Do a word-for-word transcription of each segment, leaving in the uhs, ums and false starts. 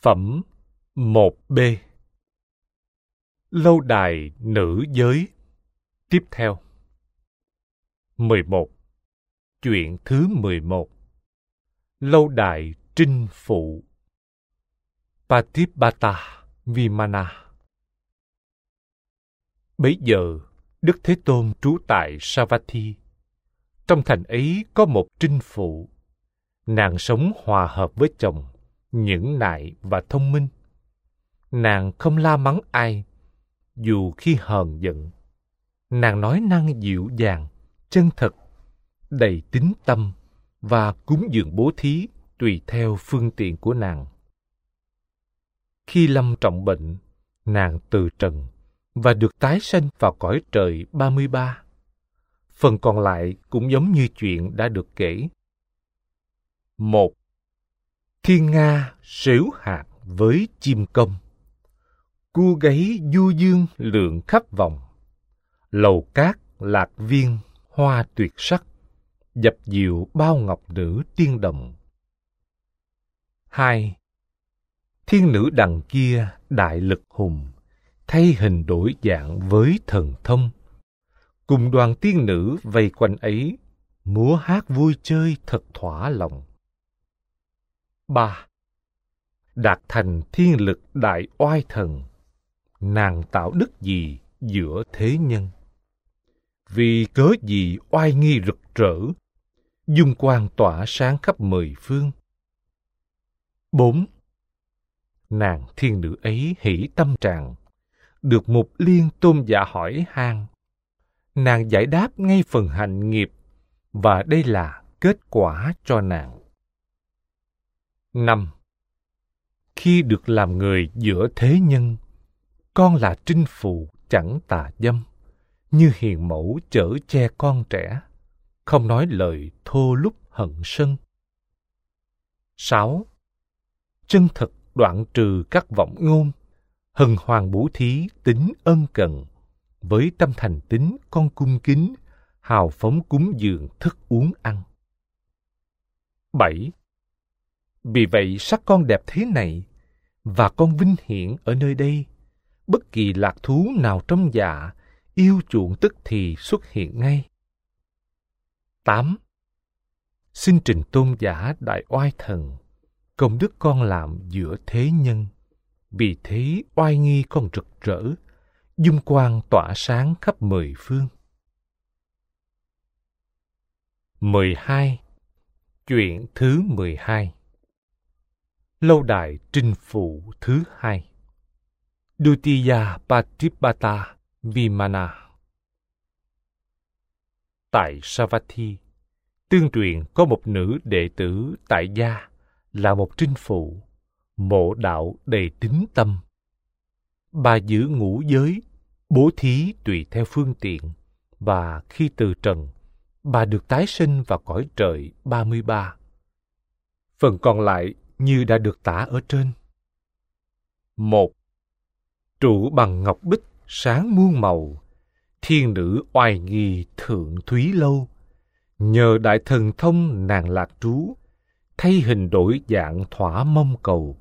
Phẩm một B. Lâu đài nữ giới. Tiếp theo. mười một. Chuyện thứ mười một. Lâu đài trinh phụ. Patipata Vimana. Bấy giờ, Đức Thế Tôn trú tại Savatthi. Trong thành ấy có một trinh phụ. Nàng sống hòa hợp với chồng, nhẫn nại và thông minh. Nàng không la mắng ai, dù khi hờn giận. Nàng nói năng dịu dàng, chân thật, đầy tín tâm và cúng dường bố thí tùy theo phương tiện của nàng. Khi lâm trọng bệnh, nàng từ trần và được tái sanh vào cõi trời ba mươi ba. Phần còn lại cũng giống như chuyện đã được kể. Một. Thiên nga xếu hạt với chim công. Cua gáy du dương lượn khắp vòng. Lầu cát lạc viên hoa tuyệt sắc. Dập dìu bao ngọc nữ tiên đồng. Hai. Thiên nữ đằng kia đại lực hùng, thay hình đổi dạng với thần thông. Cùng đoàn tiên nữ vây quanh ấy, múa hát vui chơi thật thỏa lòng. Ba. Đạt thành thiên lực đại oai thần, nàng tạo đức gì giữa thế nhân? Vì cớ gì oai nghi rực rỡ, dung quang tỏa sáng khắp mười phương? Bốn. Nàng thiên nữ ấy hỷ tâm trạng, được Mục Liên tôn giả hỏi han. Nàng giải đáp ngay phần hạnh nghiệp, và đây là kết quả cho nàng. Năm. Khi được làm người giữa thế nhân, con là trinh phụ chẳng tà dâm, như hiền mẫu chở che con trẻ, không nói lời thô lúc hận sân. Sáu. Chân thật đoạn trừ các vọng ngôn, hân hoan bố thí tính ân cần, với tâm thành tín con cung kính, hào phóng cúng dường thức uống ăn. Bảy. Vì vậy sắc con đẹp thế này, và con vinh hiển ở nơi đây, bất kỳ lạc thú nào trong dạ, yêu chuộng tức thì xuất hiện ngay. Tám. Xin trình tôn giả đại oai thần, công đức con làm giữa thế nhân, vì thế oai nghi con rực rỡ, dung quang tỏa sáng khắp mười phương. mười hai. Chuyện thứ mười hai. Lâu đài trinh phụ thứ hai. Dutiya Patipata Vimana. Tại Savatthi, tương truyền có một nữ đệ tử tại gia là một trinh phụ, mộ đạo đầy tín tâm. Bà giữ ngũ giới, bố thí tùy theo phương tiện, và khi từ trần, bà được tái sinh vào cõi trời ba mươi ba. Phần còn lại như đã được tả ở trên. Một. Trụ bằng ngọc bích sáng muôn màu, thiên nữ oai nghi thượng thúy lâu. Nhờ đại thần thông nàng lạc trú, thay hình đổi dạng thỏa mong cầu.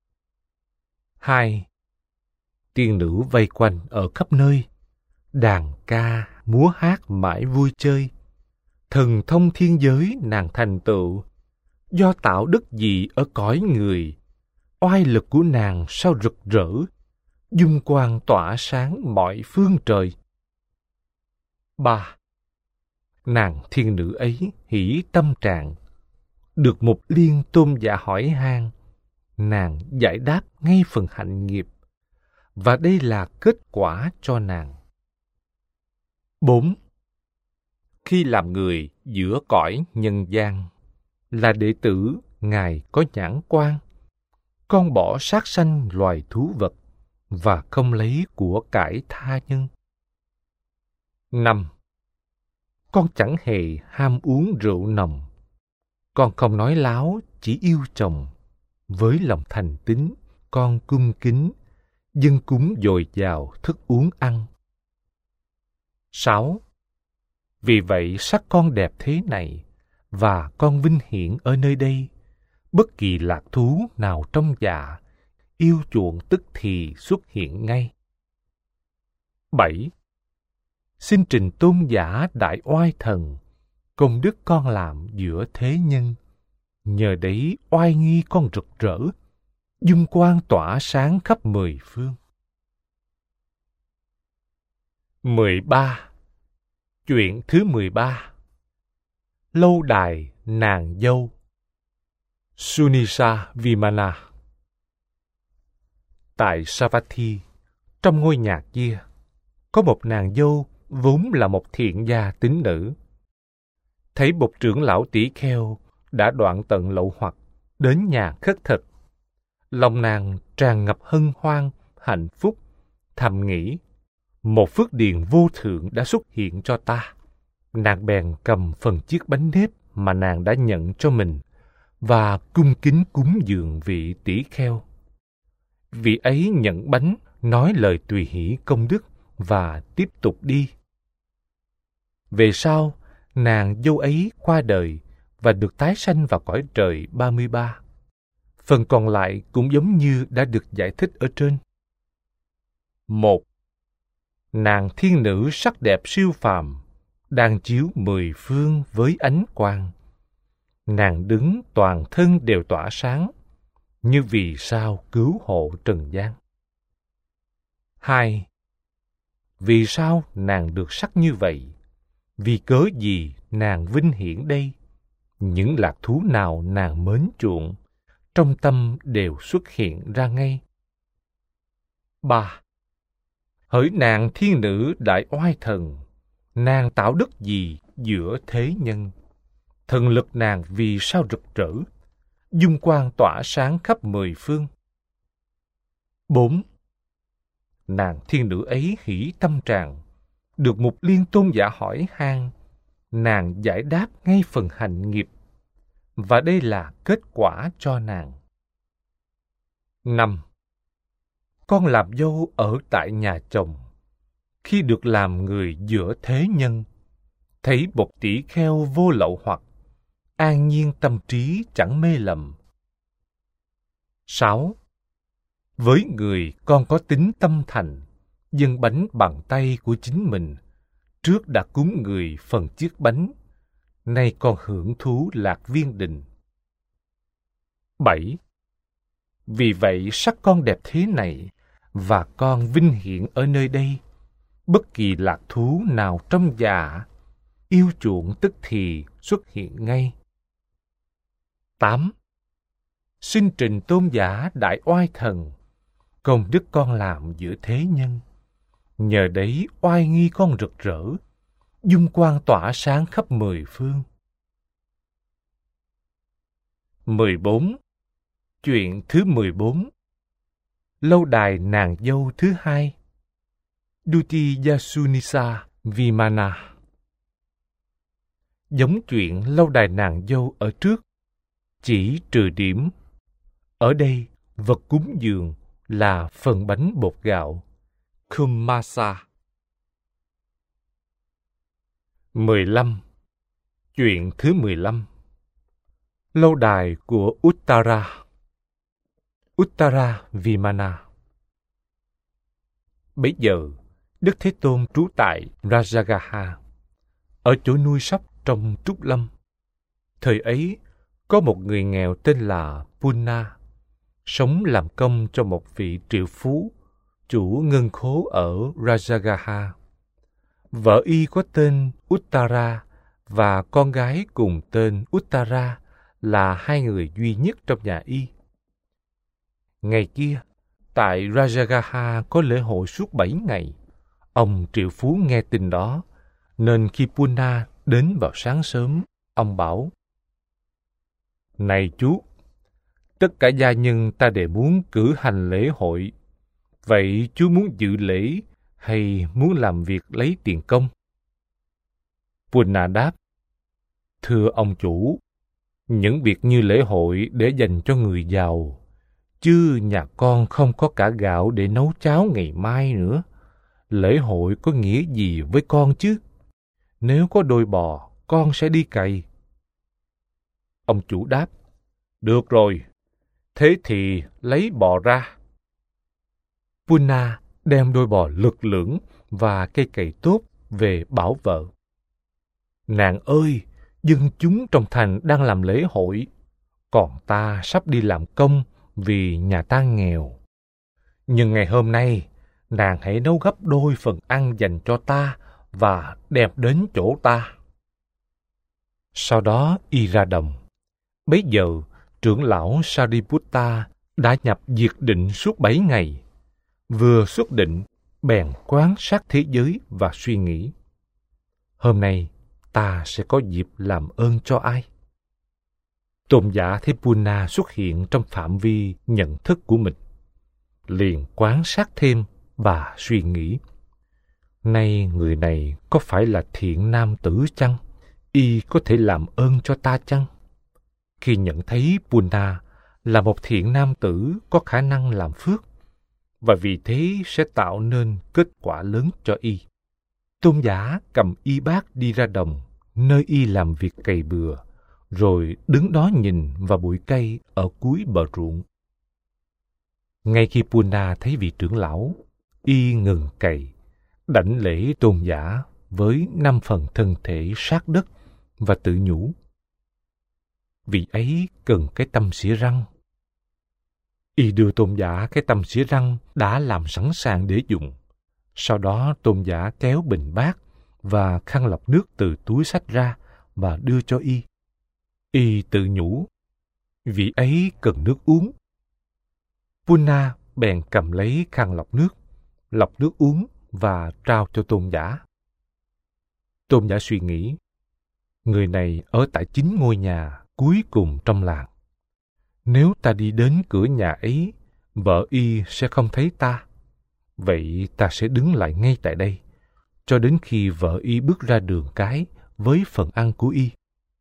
Hai. Tiên nữ vây quanh ở khắp nơi, đàn ca múa hát mãi vui chơi. Thần thông thiên giới nàng thành tựu, do tạo đức gì ở cõi người, oai lực của nàng sao rực rỡ, dung quang tỏa sáng mọi phương trời. Ba. Nàng thiên nữ ấy hỷ tâm trạng, được Mục Liên tôn giả hỏi han, nàng giải đáp ngay phần hạnh nghiệp, và đây là kết quả cho nàng. Bốn. Khi làm người giữa cõi nhân gian, là đệ tử ngài có nhãn quan, con bỏ sát sanh loài thú vật, và không lấy của cải tha nhân. Năm. Con chẳng hề ham uống rượu nồng, con không nói láo, chỉ yêu chồng. Với lòng thành tín, con cung kính, dâng cúng dồi dào thức uống ăn. Sáu. Vì vậy sắc con đẹp thế này, và con vinh hiển ở nơi đây, bất kỳ lạc thú nào trong dạ, yêu chuộng tức thì xuất hiện ngay. bảy. Xin trình tôn giả đại oai thần, công đức con làm giữa thế nhân. Nhờ đấy oai nghi con rực rỡ, dung quang tỏa sáng khắp mười phương. mười ba. Chuyện thứ mười ba. Lâu đài nàng dâu. Sunisa Vimana. Tại Savatthi, trong ngôi nhà kia, có một nàng dâu vốn là một thiện gia tín nữ. Thấy một trưởng lão tỷ kheo đã đoạn tận lậu hoặc đến nhà khất thực, lòng nàng tràn ngập hân hoan, hạnh phúc, thầm nghĩ: một phước điền vô thượng đã xuất hiện cho ta. Nàng bèn cầm phần chiếc bánh nếp mà nàng đã nhận cho mình và cung kính cúng dường vị tỷ kheo. Vị ấy nhận bánh, nói lời tùy hỷ công đức và tiếp tục đi. Về sau, nàng dâu ấy qua đời và được tái sanh vào cõi trời ba mươi ba. Phần còn lại cũng giống như đã được giải thích ở trên. Một. Nàng thiên nữ sắc đẹp siêu phàm, đang chiếu mười phương với ánh quang. Nàng đứng toàn thân đều tỏa sáng, như vì sao cứu hộ trần gian. Hai. Vì sao nàng được sắc như vậy? Vì cớ gì nàng vinh hiển đây? Những lạc thú nào nàng mến chuộng, trong tâm đều xuất hiện ra ngay. Ba. Hỡi nàng thiên nữ đại oai thần, nàng tạo đức gì giữa thế nhân? Thần lực nàng vì sao rực rỡ, dung quang tỏa sáng khắp mười phương. Bốn. Nàng thiên nữ ấy hỷ tâm tràn, được Mục Liên tôn giả hỏi han, nàng giải đáp ngay phần hành nghiệp, và đây là kết quả cho nàng. Năm. Con làm dâu ở tại nhà chồng, khi được làm người giữa thế nhân, thấy một tỷ kheo vô lậu hoặc, an nhiên tâm trí chẳng mê lầm. Sáu. Với người con có tính tâm thành, dâng bánh bằng tay của chính mình, trước đã cúng người phần chiếc bánh, nay con hưởng thú lạc viên đình. Bảy. Vì vậy sắc con đẹp thế này, và con vinh hiển ở nơi đây, bất kỳ lạc thú nào trong dạ, yêu chuộng tức thì xuất hiện ngay. Tám. Xin trình tôn giả đại oai thần, công đức con làm giữa thế nhân. Nhờ đấy oai nghi con rực rỡ, dung quang tỏa sáng khắp mười phương. mười bốn. Chuyện thứ mười bốn. Lâu đài nàng dâu thứ hai. Duti Yasunisa Vimana. Giống chuyện lâu đài nàng dâu ở trước, chỉ trừ điểm. Ở đây, vật cúng dường là phần bánh bột gạo, Kummasa. mười lăm. Chuyện thứ mười lăm. Lâu đài của Uttara. Uttara Vimana. Bấy giờ, Đức Thế Tôn trú tại Rajagaha, ở chỗ nuôi sóc trong Trúc Lâm. Thời ấy, có một người nghèo tên là Punna, sống làm công cho một vị triệu phú, chủ ngân khố ở Rajagaha. Vợ y có tên Uttara và con gái cùng tên Uttara là hai người duy nhất trong nhà y. Ngày kia, tại Rajagaha có lễ hội suốt bảy ngày. Ông triệu phú nghe tin đó, nên khi Punna đến vào sáng sớm, ông bảo: Này chú, tất cả gia nhân ta đều muốn cử hành lễ hội. Vậy chú muốn dự lễ hay muốn làm việc lấy tiền công? Punna đáp: Thưa ông chủ, những việc như lễ hội để dành cho người giàu, chứ nhà con không có cả gạo để nấu cháo ngày mai nữa. Lễ hội có nghĩa gì với con chứ? Nếu có đôi bò, con sẽ đi cày. Ông chủ đáp: Được rồi, thế thì lấy bò ra, Puna đem đôi bò lực lưỡng và cây cày tốt về bảo vợ. Nàng ơi, dân chúng trong thành đang làm lễ hội, còn ta sắp đi làm công vì nhà ta nghèo. Nhưng ngày hôm nay, nàng hãy nấu gấp đôi phần ăn dành cho ta và đem đến chỗ ta. Sau đó y ra đồng. Bấy giờ, trưởng lão Sariputta đã nhập diệt định suốt bảy ngày. Vừa xuất định, bèn quan sát thế giới và suy nghĩ. Hôm nay, ta sẽ có dịp làm ơn cho ai? Tôn giả thấy Puna xuất hiện trong phạm vi nhận thức của mình. Liền quan sát thêm và suy nghĩ. Nay người này có phải là thiện nam tử chăng? Y có thể làm ơn cho ta chăng? Khi nhận thấy Puna là một thiện nam tử có khả năng làm phước, và vì thế sẽ tạo nên kết quả lớn cho y. Tôn giả cầm y bát đi ra đồng, nơi y làm việc cày bừa, rồi đứng đó nhìn vào bụi cây ở cuối bờ ruộng. Ngay khi Puna thấy vị trưởng lão, y ngừng cày, đảnh lễ tôn giả với năm phần thân thể sát đất và tự nhủ. Vị ấy cần cái tăm xỉa răng. Y đưa tôn giả cái tăm xỉa răng đã làm sẵn sàng để dùng. Sau đó tôn giả kéo bình bát và khăn lọc nước từ túi xách ra và đưa cho y. Y tự nhủ, vị ấy cần nước uống. Puna bèn cầm lấy khăn lọc nước, lọc nước uống và trao cho tôn giả. Tôn giả suy nghĩ, người này ở tại chính ngôi nhà cuối cùng trong làng. Nếu ta đi đến cửa nhà ấy, vợ y sẽ không thấy ta. Vậy ta sẽ đứng lại ngay tại đây, cho đến khi vợ y bước ra đường cái với phần ăn của y.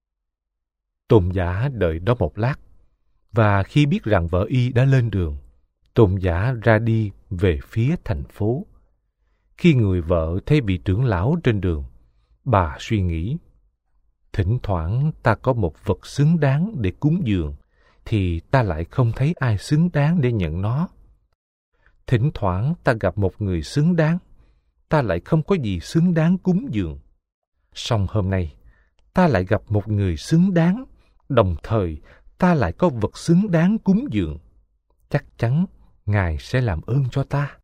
Tôn giả đợi đó một lát, và khi biết rằng vợ y đã lên đường, tôn giả ra đi về phía thành phố. Khi người vợ thấy vị trưởng lão trên đường, bà suy nghĩ, thỉnh thoảng ta có một vật xứng đáng để cúng dường, thì ta lại không thấy ai xứng đáng để nhận nó. Thỉnh thoảng ta gặp một người xứng đáng, ta lại không có gì xứng đáng cúng dường. Song hôm nay, ta lại gặp một người xứng đáng, đồng thời ta lại có vật xứng đáng cúng dường. Chắc chắn Ngài sẽ làm ơn cho ta.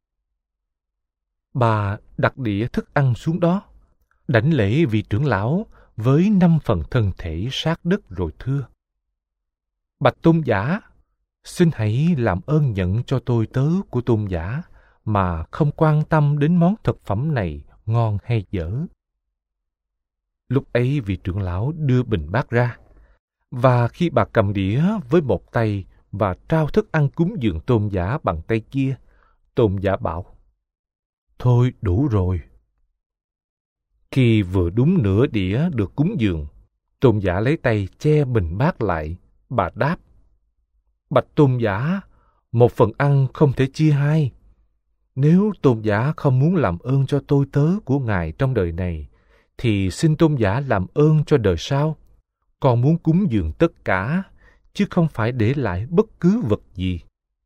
Bà đặt đĩa thức ăn xuống đó, đảnh lễ vị trưởng lão với năm phần thân thể sát đất rồi thưa. Bạch tôn giả, xin hãy làm ơn nhận cho tôi tớ của tôn giả mà không quan tâm đến món thực phẩm này ngon hay dở. Lúc ấy vị trưởng lão đưa bình bát ra, và khi bà cầm đĩa với một tay và trao thức ăn cúng dường tôn giả bằng tay kia, tôn giả bảo, thôi đủ rồi. Khi vừa đúng nửa đĩa được cúng dường, tôn giả lấy tay che bình bát lại, bà đáp, bạch tôn giả, một phần ăn không thể chia hai. Nếu tôn giả không muốn làm ơn cho tôi tớ của Ngài trong đời này, thì xin tôn giả làm ơn cho đời sau. Con muốn cúng dường tất cả, chứ không phải để lại bất cứ vật gì.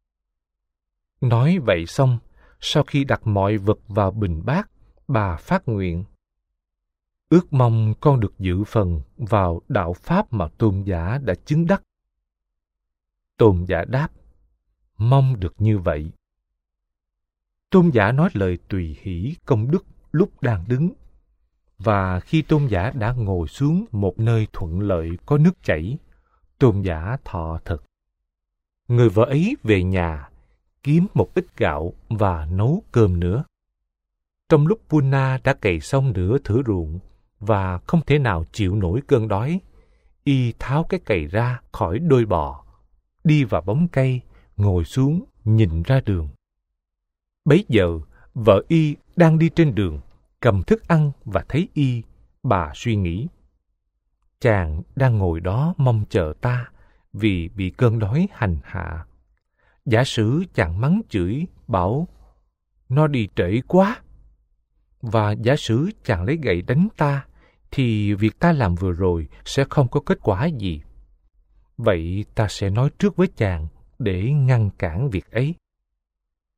Nói vậy xong, sau khi đặt mọi vật vào bình bát, bà phát nguyện. Ước mong con được dự phần vào đạo pháp mà tôn giả đã chứng đắc. Tôn giả đáp, mong được như vậy. Tôn giả nói lời tùy hỷ công đức lúc đang đứng. Và khi tôn giả đã ngồi xuống một nơi thuận lợi có nước chảy, tôn giả thọ thực. Người vợ ấy về nhà, kiếm một ít gạo và nấu cơm nữa. Trong lúc Puna đã cày xong nửa thửa ruộng và không thể nào chịu nổi cơn đói, y tháo cái cày ra khỏi đôi bò, đi vào bóng cây, ngồi xuống nhìn ra đường. Bấy giờ, vợ y đang đi trên đường, cầm thức ăn và thấy y, bà suy nghĩ. Chàng đang ngồi đó mong chờ ta vì bị cơn đói hành hạ. Giả sử chàng mắng chửi, bảo, nó đi trễ quá. Và giả sử chàng lấy gậy đánh ta, thì việc ta làm vừa rồi sẽ không có kết quả gì. Vậy ta sẽ nói trước với chàng để ngăn cản việc ấy.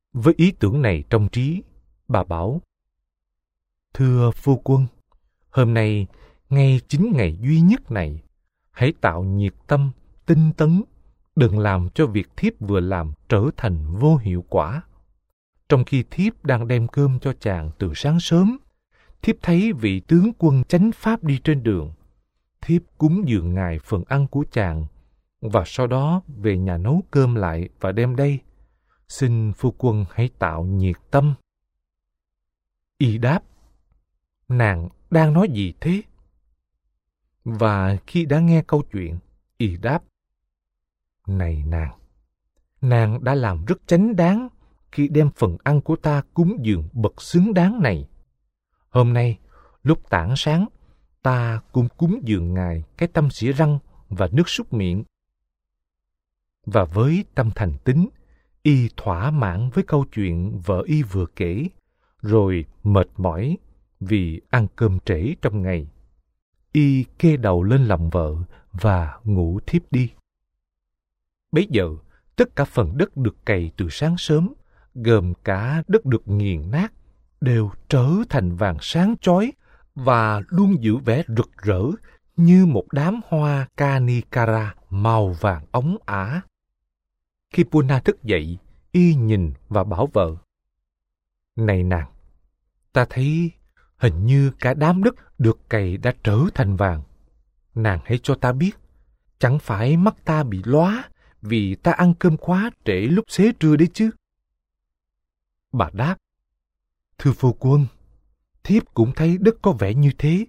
Với ý tưởng này trong trí, bà bảo: Thưa phu quân, hôm nay, ngay chính ngày duy nhất này, hãy tạo nhiệt tâm, tinh tấn, đừng làm cho việc thiếp vừa làm trở thành vô hiệu quả. Trong khi thiếp đang đem cơm cho chàng từ sáng sớm, thiếp thấy vị tướng quân chánh pháp đi trên đường. Thiếp cúng dường ngài phần ăn của chàng, và sau đó về nhà nấu cơm lại và đem đây. Xin phu quân hãy tạo nhiệt tâm. Y đáp: Nàng đang nói gì thế? Và khi đã nghe câu chuyện, Y đáp: Này nàng, nàng đã làm rất chánh đáng khi đem phần ăn của ta cúng dường bậc xứng đáng này. Hôm nay, lúc tảng sáng, ta cũng cúng dường ngài cái tâm xỉa răng và nước súc miệng. Và với tâm thành tín, Y thỏa mãn với câu chuyện vợ Y vừa kể, rồi mệt mỏi vì ăn cơm trễ trong ngày. Y kê đầu lên lòng vợ và ngủ thiếp đi. Bấy giờ, tất cả phần đất được cày từ sáng sớm, gồm cả đất được nghiền nát, đều trở thành vàng sáng chói và luôn giữ vẻ rực rỡ như một đám hoa Kanikara màu vàng óng ả. Khi Puna thức dậy, Y nhìn và bảo vợ: Này nàng, ta thấy hình như cả đám đất được cày đã trở thành vàng. Nàng hãy cho ta biết, chẳng phải mắt ta bị lóa vì ta ăn cơm quá trễ lúc xế trưa đấy chứ? Bà đáp: Thưa phu quân, thiếp cũng thấy đất có vẻ như thế.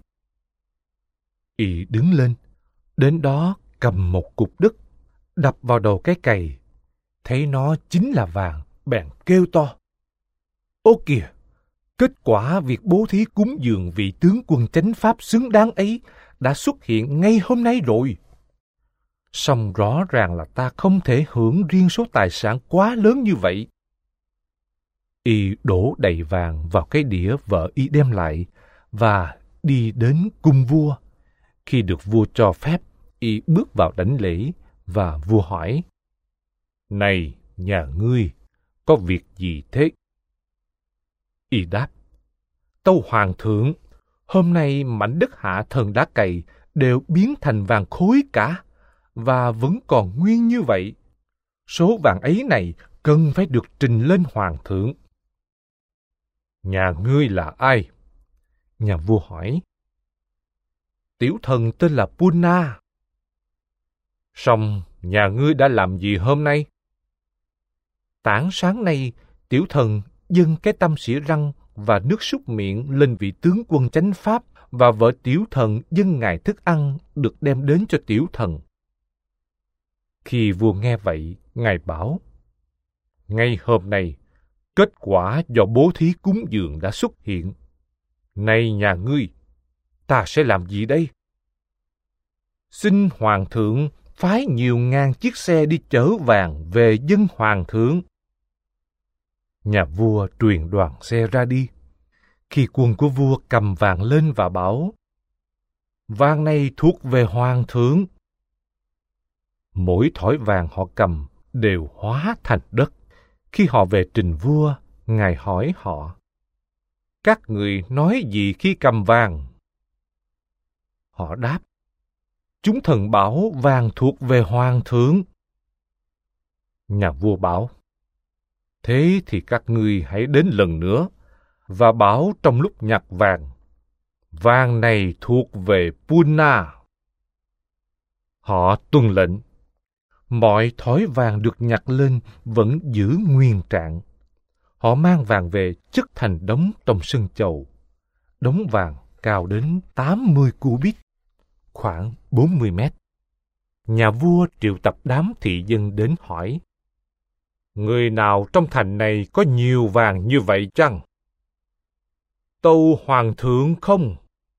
Y đứng lên, đến đó cầm một cục đất, đập vào đầu cái cày. Thấy nó chính là vàng, bèn kêu to: Ô kìa! Kết quả việc bố thí cúng dường vị tướng quân chánh pháp xứng đáng ấy đã xuất hiện ngay hôm nay rồi. Song rõ ràng là ta không thể hưởng riêng số tài sản quá lớn như vậy. Y đổ đầy vàng vào cái đĩa vợ Y đem lại và đi đến cung vua. Khi được vua cho phép, Y bước vào đảnh lễ và vua hỏi: Này nhà ngươi, có việc gì thế? Y đáp: Tâu hoàng thượng, hôm nay mảnh đất hạ thần đã cày đều biến thành vàng khối cả, và vẫn còn nguyên như vậy. Số vàng ấy này cần phải được trình lên hoàng thượng. Nhà ngươi là ai? Nhà vua hỏi. Tiểu thần tên là Puna. Song nhà ngươi đã làm gì hôm nay? Tảng sáng nay, tiểu thần dâng cái tăm xỉa răng và nước súc miệng lên vị tướng quân chánh pháp, và vợ tiểu thần dâng ngài thức ăn được đem đến cho tiểu thần. Khi vua nghe vậy, ngài bảo: Ngay hôm nay, kết quả do bố thí cúng dường đã xuất hiện. Này nhà ngươi, ta sẽ làm gì đây? Xin hoàng thượng phái nhiều ngàn chiếc xe đi chở vàng về dâng hoàng thượng. Nhà vua truyền đoàn xe ra đi. Khi quân của vua cầm vàng lên và bảo: Vàng này thuộc về hoàng thượng. Mỗi thỏi vàng họ cầm đều hóa thành đất. Khi họ về trình vua, ngài hỏi họ: Các người nói gì khi cầm vàng? Họ đáp: Chúng thần bảo vàng thuộc về hoàng thượng. Nhà vua bảo: Thế thì các ngươi hãy đến lần nữa và bảo trong lúc nhặt vàng: Vàng này thuộc về Puna. Họ tuân lệnh. Mọi thỏi vàng được nhặt lên vẫn giữ nguyên trạng. Họ mang vàng về chất thành đống trong sân chầu. Đống vàng cao đến tám mươi cubit, khoảng bốn mươi mét. Nhà vua triệu tập đám thị dân đến hỏi: Người nào trong thành này có nhiều vàng như vậy chăng? Tâu hoàng thượng không.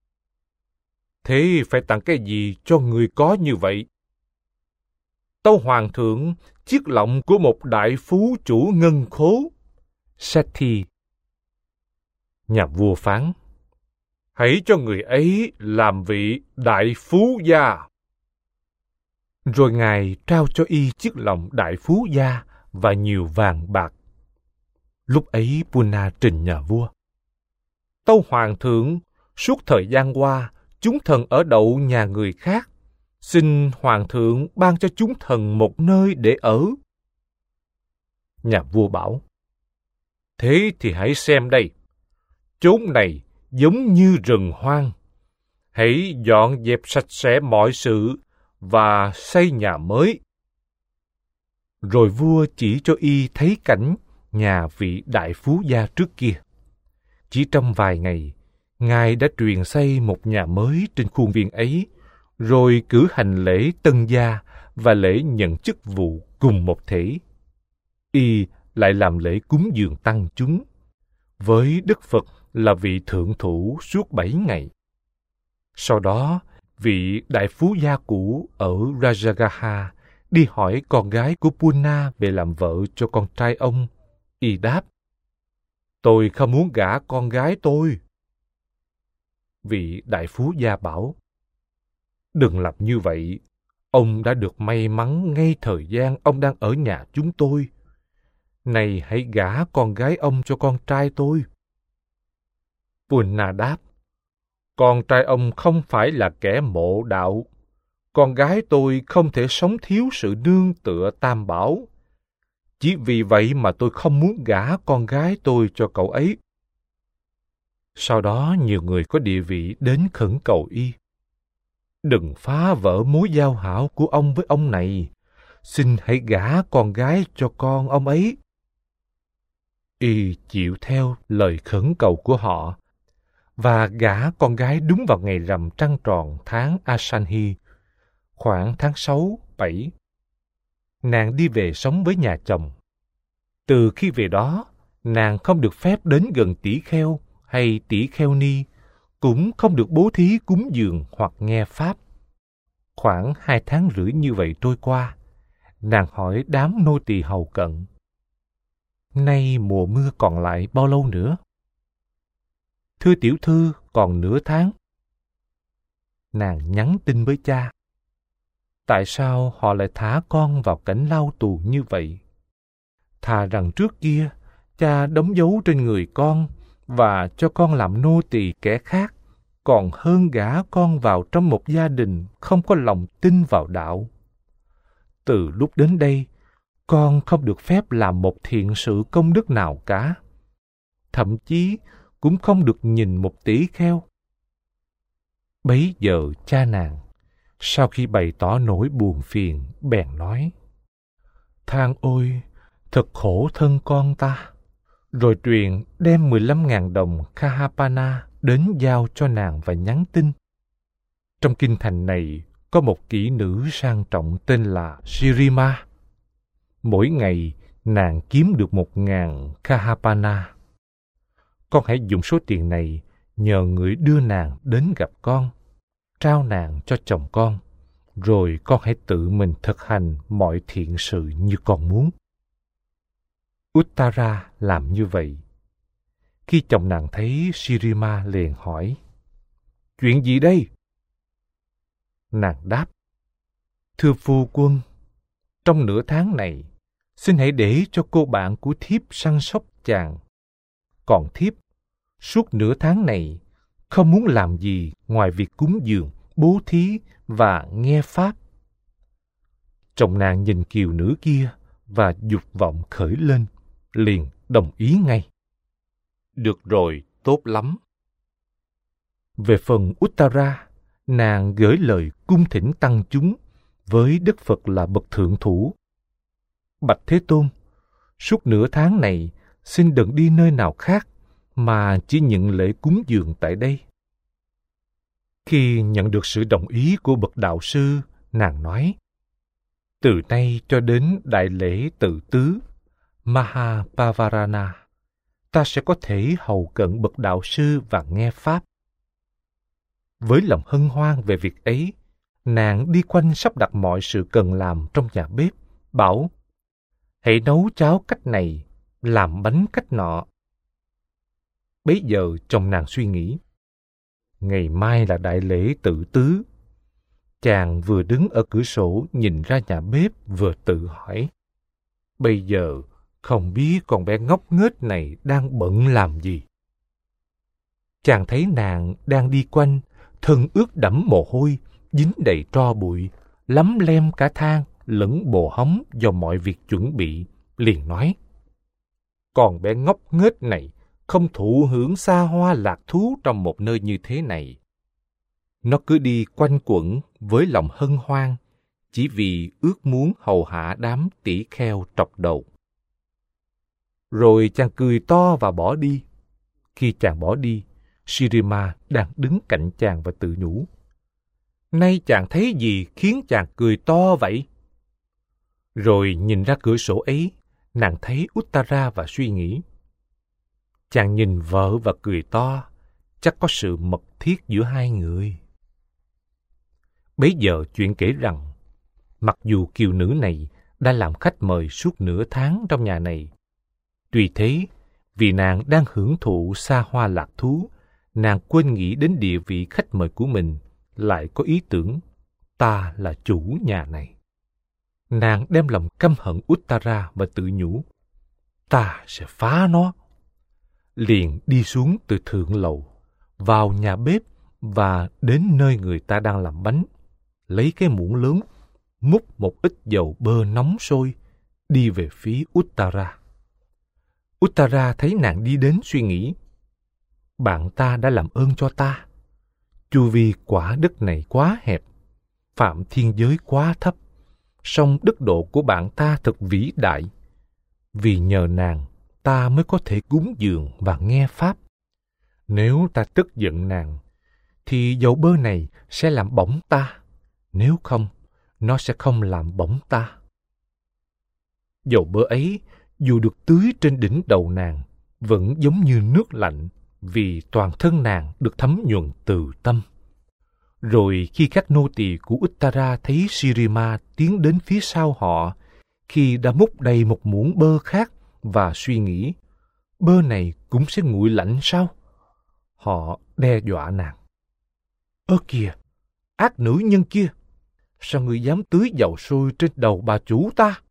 Thế phải tặng cái gì cho người có như vậy? Tâu hoàng thượng chiếc lọng của một đại phú chủ ngân khố, Sethi. Nhà vua phán: Hãy cho người ấy làm vị đại phú gia. Rồi ngài trao cho y chiếc lọng đại phú gia và nhiều vàng bạc. Lúc ấy Puna trình nhà vua: Tâu hoàng thượng, suốt thời gian qua, chúng thần ở đậu nhà người khác. Xin hoàng thượng ban cho chúng thần một nơi để ở. Nhà vua bảo: Thế thì hãy xem đây. Chốn này giống như rừng hoang. Hãy dọn dẹp sạch sẽ mọi sự và xây nhà mới. Rồi vua chỉ cho y thấy cảnh nhà vị đại phú gia trước kia. Chỉ trong vài ngày, ngài đã truyền xây một nhà mới trên khuôn viên ấy, rồi cử hành lễ tân gia và lễ nhận chức vụ cùng một thể. Y lại làm lễ cúng dường tăng chúng, với Đức Phật là vị thượng thủ suốt bảy ngày. Sau đó, vị đại phú gia cũ ở Rajagaha đi hỏi con gái của Puna về làm vợ cho con trai ông. Y đáp: Tôi không muốn gả con gái tôi. Vị đại phú gia bảo: Đừng làm như vậy. Ông đã được may mắn ngay thời gian ông đang ở nhà chúng tôi. Này hãy gả con gái ông cho con trai tôi. Puna đáp: Con trai ông không phải là kẻ mộ đạo. Con gái tôi không thể sống thiếu sự nương tựa tam bảo. Chỉ vì vậy mà tôi không muốn gả con gái tôi cho cậu ấy. Sau đó nhiều người có địa vị đến khẩn cầu y: Đừng phá vỡ mối giao hảo của ông với ông này. Xin hãy gả con gái cho con ông ấy. Y chịu theo lời khẩn cầu của họ và gả con gái đúng vào ngày rằm trăng tròn tháng Asanhi, khoảng tháng sáu, bảy. Nàng đi về sống với nhà chồng. Từ khi về đó, nàng không được phép đến gần tỷ kheo hay tỷ kheo ni, cũng không được bố thí cúng dường hoặc nghe pháp. Khoảng hai tháng rưỡi như vậy trôi qua, nàng hỏi đám nô tỳ hầu cận: Nay mùa mưa còn lại bao lâu nữa? Thưa tiểu thư, còn nửa tháng. Nàng nhắn tin với cha: Tại sao họ lại thả con vào cảnh lao tù như vậy? Thà rằng trước kia, cha đóng dấu trên người con và cho con làm nô tỳ kẻ khác, còn hơn gả con vào trong một gia đình không có lòng tin vào đạo. Từ lúc đến đây, con không được phép làm một thiện sự công đức nào cả. Thậm chí cũng không được nhìn một tỷ kheo. Bấy giờ cha nàng, sau khi bày tỏ nỗi buồn phiền, bèn nói: Than ôi, thật khổ thân con ta. Rồi truyền đem mười lăm ngàn đồng Kahapana đến giao cho nàng và nhắn tin: Trong kinh thành này có một kỹ nữ sang trọng tên là Shirima. Mỗi ngày nàng kiếm được một ngàn Kahapana. Con hãy dùng số tiền này nhờ người đưa nàng đến gặp con, trao nàng cho chồng con, rồi con hãy tự mình thực hành mọi thiện sự như con muốn. Uttara làm như vậy. Khi chồng nàng thấy Shirima liền hỏi: Chuyện gì đây? Nàng đáp: Thưa phu quân, trong nửa tháng này, xin hãy để cho cô bạn của thiếp săn sóc chàng. Còn thiếp, suốt nửa tháng này, không muốn làm gì ngoài việc cúng dường, bố thí và nghe pháp. Chồng nàng nhìn kiều nữ kia và dục vọng khởi lên, liền đồng ý ngay. Được rồi, tốt lắm. Về phần Uttara, nàng gửi lời cung thỉnh tăng chúng với Đức Phật là bậc thượng thủ: Bạch Thế Tôn, suốt nửa tháng này xin đừng đi nơi nào khác mà chỉ nhận lễ cúng dường tại đây. Khi nhận được sự đồng ý của bậc đạo sư, nàng nói: Từ nay cho đến đại lễ tự tứ Mahapavarana, ta sẽ có thể hầu cận bậc đạo sư và nghe pháp. Với lòng hân hoan về việc ấy, nàng đi quanh sắp đặt mọi sự cần làm trong nhà bếp, bảo: Hãy nấu cháo cách này, làm bánh cách nọ. Bấy giờ chồng nàng suy nghĩ: Ngày mai là đại lễ tự tứ. Chàng vừa đứng ở cửa sổ nhìn ra nhà bếp vừa tự hỏi: Bây giờ Không biết con bé ngốc nghếch này đang bận làm gì. Chàng thấy nàng đang đi quanh, thân ướt đẫm mồ hôi, dính đầy tro bụi, lấm lem cả thang lẫn bồ hóng do mọi việc chuẩn bị, liền nói: Con bé ngốc nghếch này không thụ hưởng xa hoa lạc thú trong một nơi như thế này. Nó cứ đi quanh quẩn với lòng hân hoan, chỉ vì ước muốn hầu hạ đám tỷ kheo trọc đầu. Rồi chàng cười to và bỏ đi. Khi chàng bỏ đi, Shirima đang đứng cạnh chàng và tự nhủ: Nay chàng thấy gì khiến chàng cười to vậy? Rồi nhìn ra cửa sổ ấy, nàng thấy Uttara và suy nghĩ: Chàng nhìn vợ và cười to, chắc có sự mật thiết giữa hai người. Bấy giờ chuyện kể rằng, mặc dù kiều nữ này đã làm khách mời suốt nửa tháng trong nhà này, tuy thế, vì nàng đang hưởng thụ xa hoa lạc thú, nàng quên nghĩ đến địa vị khách mời của mình, lại có ý tưởng: ta là chủ nhà này. Nàng đem lòng căm hận Uttara và tự nhủ: ta sẽ phá nó. Liền đi xuống từ thượng lầu, vào nhà bếp và đến nơi người ta đang làm bánh, lấy cái muỗng lớn, múc một ít dầu bơ nóng sôi, đi về phía Uttara. Uttara thấy nàng đi đến suy nghĩ: bạn ta đã làm ơn cho ta. Chu vi quả đất này quá hẹp, phạm thiên giới quá thấp, song đức độ của bạn ta thật vĩ đại. Vì nhờ nàng, ta mới có thể cúng dường và nghe pháp. Nếu ta tức giận nàng, thì dầu bơ này sẽ làm bỏng ta. Nếu không, nó sẽ không làm bỏng ta. Dầu bơ ấy, dù được tưới trên đỉnh đầu nàng, vẫn giống như nước lạnh, vì toàn thân nàng được thấm nhuần từ tâm. Rồi khi các nô tỳ của Uttara thấy Shirima tiến đến phía sau họ, khi đã múc đầy một muỗng bơ khác và suy nghĩ: bơ này cũng sẽ nguội lạnh sao? Họ đe dọa nàng: ơ kìa, ác nữ nhân kia, sao ngươi dám tưới dầu sôi trên đầu bà chủ ta?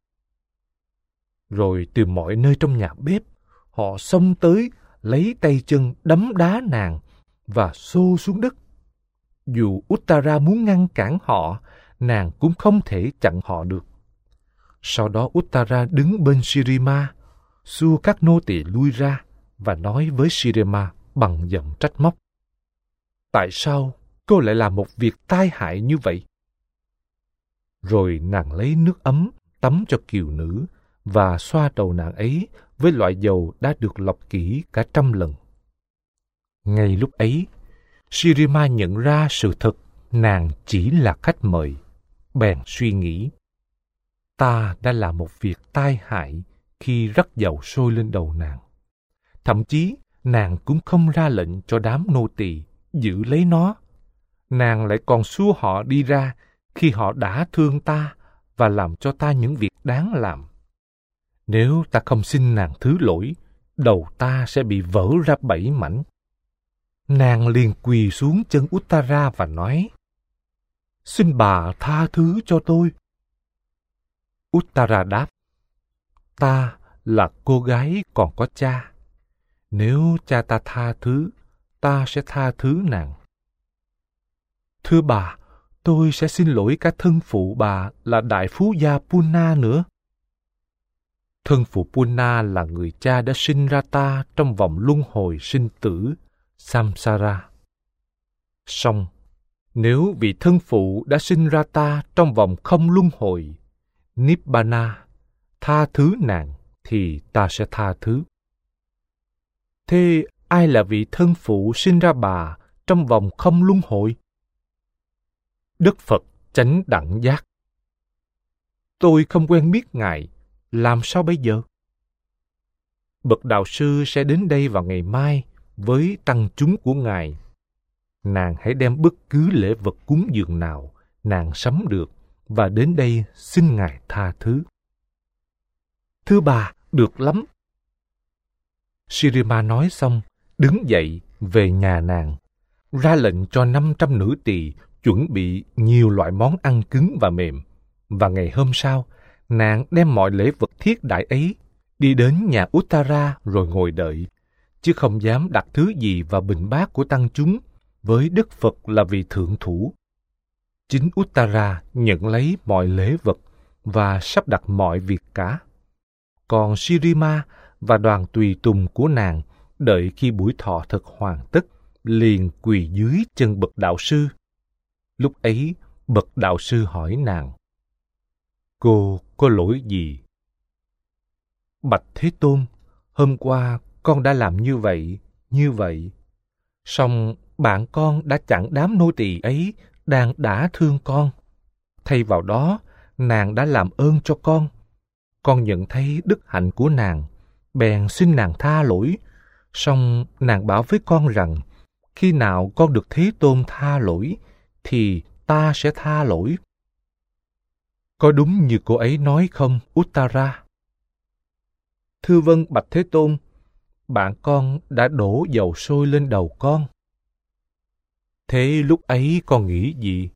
Rồi từ mọi nơi trong nhà bếp, họ xông tới, lấy tay chân đấm đá nàng và xô xuống đất. Dù Uttara muốn ngăn cản họ, nàng cũng không thể chặn họ được. Sau đó Uttara đứng bên Shirima, xua các nô tỳ lui ra và nói với Shirima bằng giọng trách móc: tại sao cô lại làm một việc tai hại như vậy? Rồi nàng lấy nước ấm tắm cho kiều nữ và xoa đầu nàng ấy với loại dầu đã được lọc kỹ cả trăm lần. Ngay lúc ấy, Shirima nhận ra sự thật nàng chỉ là khách mời, bèn suy nghĩ: ta đã làm một việc tai hại khi rắc dầu sôi lên đầu nàng. Thậm chí, nàng cũng không ra lệnh cho đám nô tỳ giữ lấy nó. Nàng lại còn xua họ đi ra khi họ đã thương ta và làm cho ta những việc đáng làm. Nếu ta không xin nàng thứ lỗi, đầu ta sẽ bị vỡ ra bảy mảnh. Nàng liền quỳ xuống chân Uttara và nói: xin bà tha thứ cho tôi. Uttara đáp: ta là cô gái còn có cha. Nếu cha ta tha thứ, ta sẽ tha thứ nàng. Thưa bà, tôi sẽ xin lỗi cả thân phụ bà là đại phú gia Puna nữa. Thân phụ Puna là người cha đã sinh ra ta trong vòng luân hồi sinh tử, Samsara. Song, nếu vị thân phụ đã sinh ra ta trong vòng không luân hồi, Nibbana, tha thứ nàng, thì ta sẽ tha thứ. Thế ai là vị thân phụ sinh ra bà trong vòng không luân hồi? Đức Phật Chánh Đẳng Giác. Tôi không quen biết Ngài, làm sao bây giờ? Bậc đạo sư sẽ đến đây vào ngày mai với tăng chúng của Ngài. Nàng hãy đem bất cứ lễ vật cúng dường nào nàng sắm được và đến đây xin Ngài tha thứ. Thưa bà, được lắm. Shirima nói xong, đứng dậy về nhà nàng, ra lệnh cho năm trăm nữ tỳ chuẩn bị nhiều loại món ăn cứng và mềm. Và ngày hôm sau, nàng đem mọi lễ vật thiết đại ấy, đi đến nhà Uttara rồi ngồi đợi, chứ không dám đặt thứ gì vào bình bát của tăng chúng, với Đức Phật là vị thượng thủ. Chính Uttara nhận lấy mọi lễ vật và sắp đặt mọi việc cả. Còn Shirima và đoàn tùy tùng của nàng đợi khi buổi thọ thực hoàn tất, liền quỳ dưới chân bậc đạo sư. Lúc ấy, bậc đạo sư hỏi nàng: Cô có lỗi gì? Bạch Thế Tôn, hôm qua con đã làm như vậy, như vậy. Song bạn con đã chặn đám nô tỳ ấy đang đả thương con. Thay vào đó, nàng đã làm ơn cho con. Con nhận thấy đức hạnh của nàng, bèn xin nàng tha lỗi. Song nàng bảo với con rằng, khi nào con được Thế Tôn tha lỗi, thì ta sẽ tha lỗi. Có đúng như cô ấy nói không, Uttara? Thưa vâng, bạch Thế Tôn, bạn con đã đổ dầu sôi lên đầu con. Thế lúc ấy con nghĩ gì?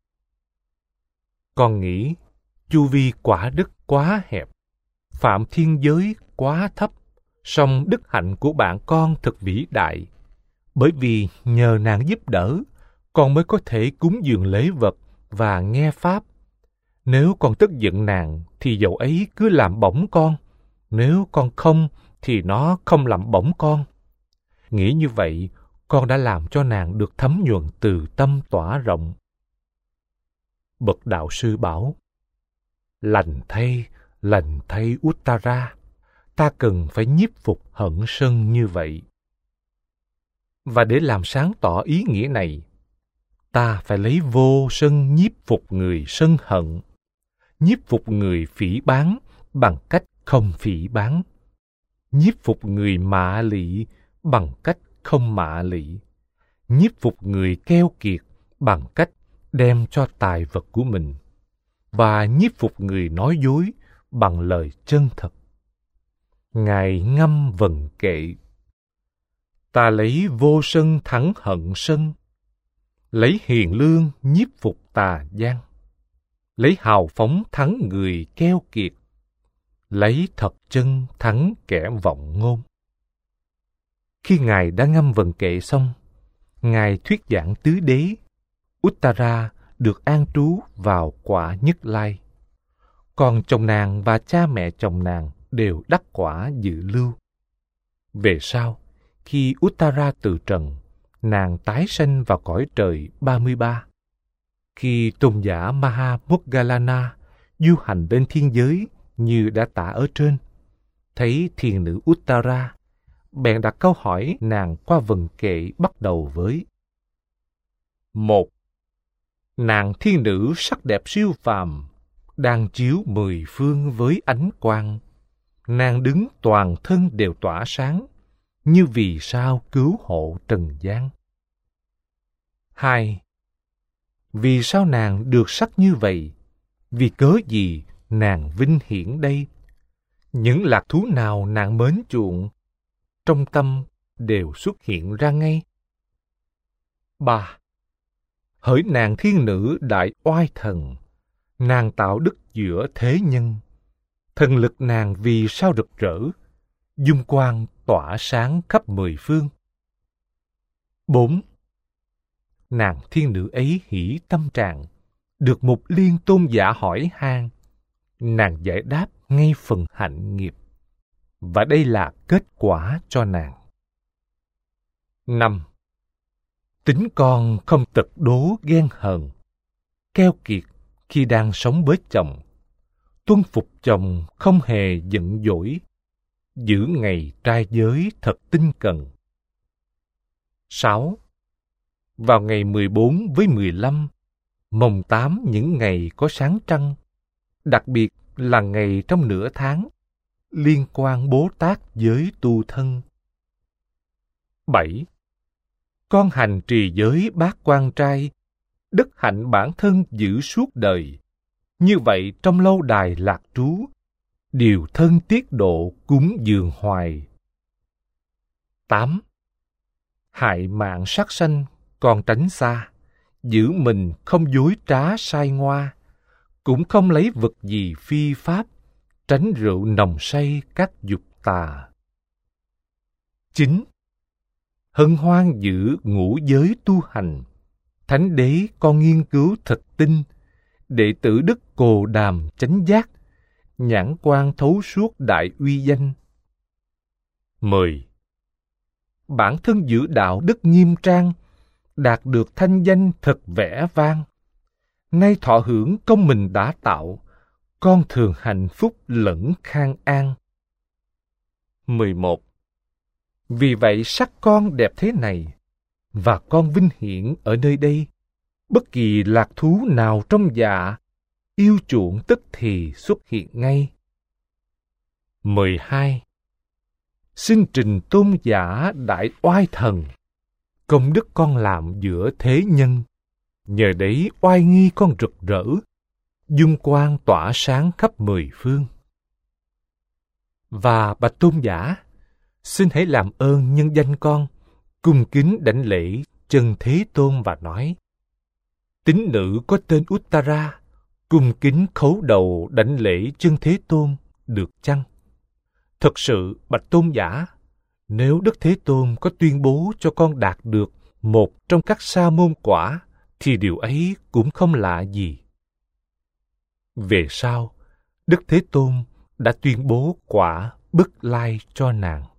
Con nghĩ chu vi quả đức quá hẹp, phạm thiên giới quá thấp, song đức hạnh của bạn con thật vĩ đại. Bởi vì nhờ nàng giúp đỡ, con mới có thể cúng dường lễ vật và nghe pháp. Nếu con tức giận nàng, thì dầu ấy cứ làm bỏng con. Nếu con không, thì nó không làm bỏng con. Nghĩ như vậy, con đã làm cho nàng được thấm nhuần từ tâm tỏa rộng. Bậc đạo sư bảo: Lành thay, lành thay Uttara, ta cần phải nhiếp phục hận sân như vậy. Và để làm sáng tỏ ý nghĩa này, ta phải lấy vô sân nhiếp phục người sân hận, nhiếp phục người phỉ báng bằng cách không phỉ báng, nhiếp phục người mạ lị bằng cách không mạ lị, nhiếp phục người keo kiệt bằng cách đem cho tài vật của mình, và nhiếp phục người nói dối bằng lời chân thật. Ngài ngâm vần kệ: Ta lấy vô sân thắng hận sân, lấy hiền lương nhiếp phục tà gian, lấy hào phóng thắng người keo kiệt, lấy thật chân thắng kẻ vọng ngôn. Khi Ngài đã ngâm vần kệ xong, Ngài thuyết giảng tứ đế. Uttara được an trú vào quả Nhất Lai. Còn chồng nàng và cha mẹ chồng nàng đều đắc quả dự lưu. Về sau, khi Uttara từ trần, nàng tái sanh vào cõi trời ba mươi ba. Khi tôn giả Maha Moggallana du hành lên thiên giới như đã tả ở trên, thấy thiền nữ Uttara, bèn đặt câu hỏi nàng qua vần kệ bắt đầu với: Một, nàng thiên nữ sắc đẹp siêu phàm, đang chiếu mười phương với ánh quang. Nàng đứng toàn thân đều tỏa sáng, như vì sao cứu hộ trần gian. Hai, vì sao nàng được sắc như vậy? Vì cớ gì nàng vinh hiển đây? Những lạc thú nào nàng mến chuộng, trong tâm đều xuất hiện ra ngay. Ba, hỡi nàng thiên nữ đại oai thần, nàng tạo đức giữa thế nhân. Thần lực nàng vì sao rực rỡ, dung quang tỏa sáng khắp mười phương. Bốn, nàng thiên nữ ấy hỷ tâm trạng, được một liên tôn giả hỏi han, nàng giải đáp ngay phần hạnh nghiệp, và đây là kết quả cho nàng. Năm, tính con không tật đố ghen hờn, keo kiệt khi đang sống với chồng, tuân phục chồng không hề giận dỗi, giữ ngày trai giới thật tinh cần. Sáu, vào ngày mười bốn với mười lăm, mồng tám những ngày có sáng trăng, đặc biệt là ngày trong nửa tháng, liên quan Bố Tát giới tu thân. Bảy, con hành trì giới bát quan trai, đức hạnh bản thân giữ suốt đời. Như vậy trong lâu đài lạc trú, điều thân tiết độ cúng dường hoài. Tám, hại mạng sát sanh còn tránh xa, giữ mình không dối trá sai ngoa, cũng không lấy vật gì phi pháp, tránh rượu nồng say các dục tà. Chín. Hân hoan giữ ngũ giới tu hành. Thánh đế con nghiên cứu thật tinh, đệ tử Đức Cồ Đàm chánh giác, nhãn quan thấu suốt đại uy danh. Mười. Bản thân giữ đạo đức nghiêm trang, đạt được thanh danh thật vẻ vang. Nay thọ hưởng công mình đã tạo, con thường hạnh phúc lẫn khang an. Mười một. Vì vậy sắc con đẹp thế này, và con vinh hiển ở nơi đây, bất kỳ lạc thú nào trong dạ, yêu chuộng tức thì xuất hiện ngay. Mười hai. Xin trình tôn giả đại oai thần, công đức con làm giữa thế nhân, nhờ đấy oai nghi con rực rỡ, dung quang tỏa sáng khắp mười phương. Và bạch tôn giả, xin hãy làm ơn nhân danh con, cung kính đảnh lễ chân Thế Tôn và nói: tín nữ có tên Uttara, cung kính khấu đầu đảnh lễ chân Thế Tôn, được chăng? Thật sự, bạch tôn giả, nếu Đức Thế Tôn có tuyên bố cho con đạt được một trong các sa môn quả, thì điều ấy cũng không lạ gì. Về sau, Đức Thế Tôn đã tuyên bố quả Bất Lai cho nàng.